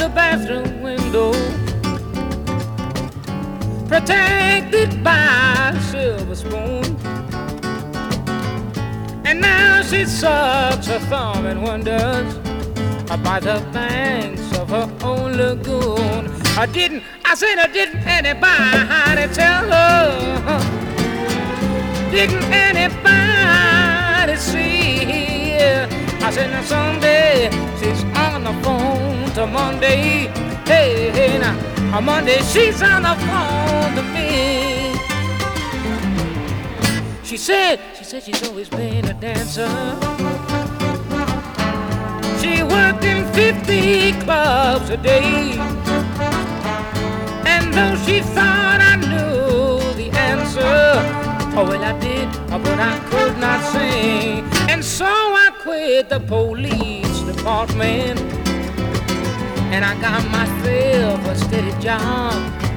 the bathroom window, protected by a silver spoon. And now she sucks her thumb and wonders about the banks of her own lagoon. Didn't anybody tell her? Didn't anybody see? I said, now someday she's on the phone to Monday. Hey, now on Monday she's on the phone to me. She said she's always been a dancer. She worked in 50 clubs a day. And though she thought I knew the answer, oh well I did, but I could not sing. And so I quit the police department, and I got myself a steady job.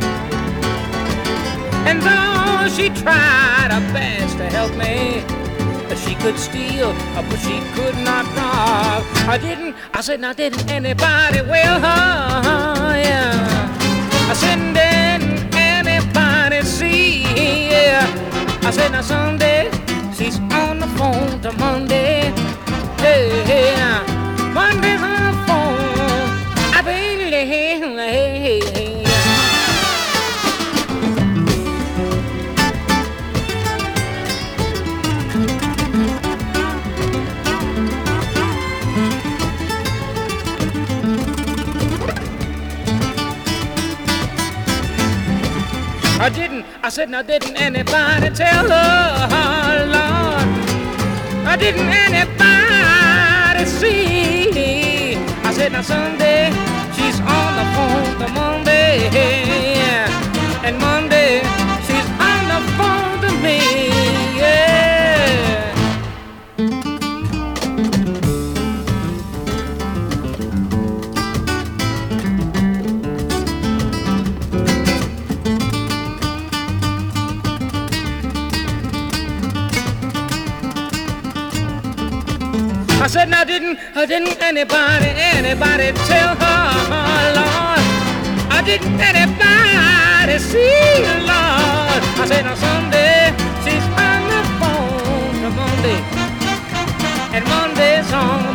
And though she tried her best to help me, she could steal, but she could not rob. I said, now didn't anybody, well, yeah. I said, didn't anybody see, yeah. I said, now someday she's on the phone to Monday. Hey, Monday's on the phone. I been late. I said, now didn't anybody tell her, Lord? Didn't anybody see? I said, now someday she's on the phone to Monday, and Monday she's on the phone to me, yeah. I said, now didn't anybody tell her, Lord? Didn't anybody see, Lord? I said, now someday she's on the phone to Monday, and Monday's on